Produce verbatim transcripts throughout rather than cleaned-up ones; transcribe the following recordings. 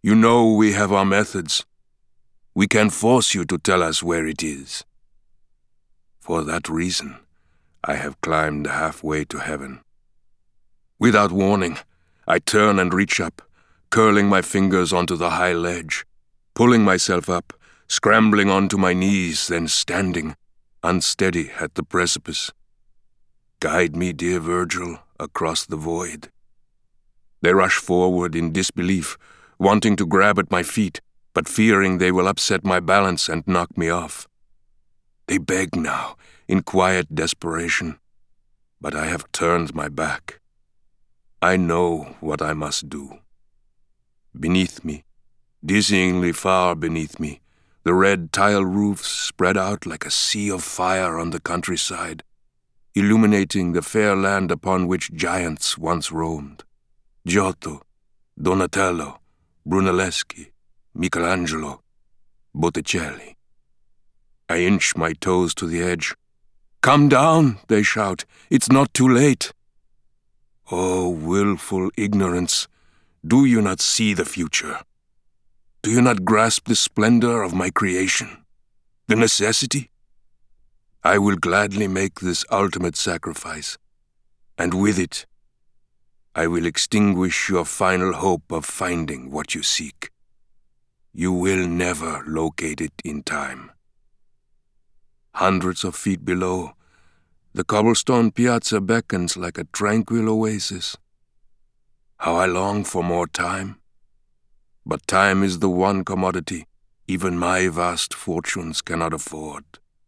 You know we have our methods. We can force you to tell us where it is. For that reason, I have climbed halfway to heaven. Without warning, I turn and reach up, curling my fingers onto the high ledge, pulling myself up, scrambling onto my knees, then standing, unsteady at the precipice. Guide me, dear Virgil, across the void. They rush forward in disbelief, wanting to grab at my feet, but fearing they will upset my balance and knock me off. They beg now, in quiet desperation, but I have turned my back. I know what I must do. Beneath me, dizzyingly far beneath me, the red tile roofs spread out like a sea of fire on the countryside, illuminating the fair land upon which giants once roamed. Giotto, Donatello, Brunelleschi, Michelangelo, Botticelli. I inch my toes to the edge. "Come down," they shout. "It's not too late." Oh, willful ignorance, do you not see the future? Do you not grasp the splendor of my creation? The necessity? I will gladly make this ultimate sacrifice, and with it, I will extinguish your final hope of finding what you seek. You will never locate it in time. Hundreds of feet below, the cobblestone piazza beckons like a tranquil oasis. How I long for more time. But time is the one commodity even my vast fortunes cannot afford.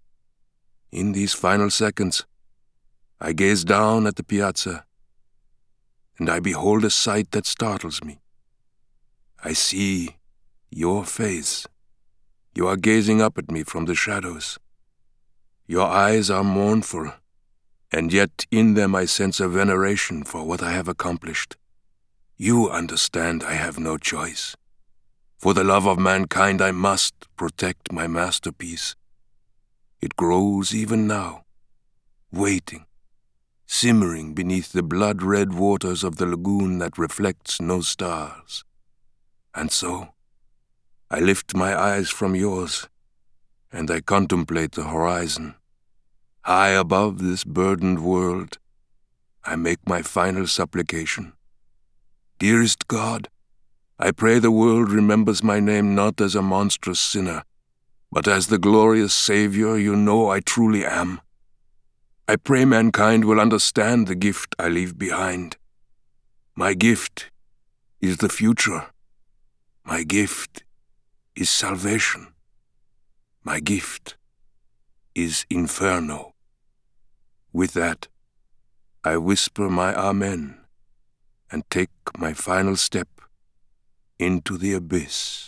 In these final seconds, I gaze down at the piazza, and I behold a sight that startles me. I see your face. You are gazing up at me from the shadows. Your eyes are mournful, and yet in them I sense a veneration for what I have accomplished. You understand I have no choice. For the love of mankind I must protect my masterpiece. It grows even now, waiting, simmering beneath the blood-red waters of the lagoon that reflects no stars. And so, I lift my eyes from yours, and I contemplate the horizon. High above this burdened world, I make my final supplication. Dearest God, I pray the world remembers my name not as a monstrous sinner, but as the glorious Savior you know I truly am. I pray mankind will understand the gift I leave behind. My gift is the future. My gift is salvation. My gift is Inferno. With that, I whisper my Amen and take my final step into the abyss.